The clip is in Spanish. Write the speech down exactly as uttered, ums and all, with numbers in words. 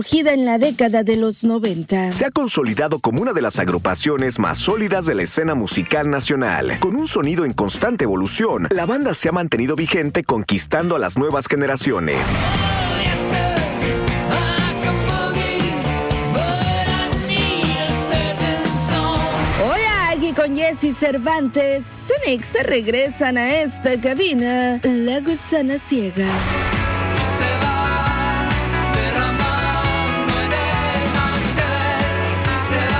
Surgida en la década de los noventa. Se ha consolidado como una de las agrupaciones más sólidas de la escena musical nacional. Con un sonido en constante evolución, la banda se ha mantenido vigente conquistando a las nuevas generaciones. Hola, aquí con Jessy Cervantes. Cenix regresan a esta cabina, La Gusana Ciega.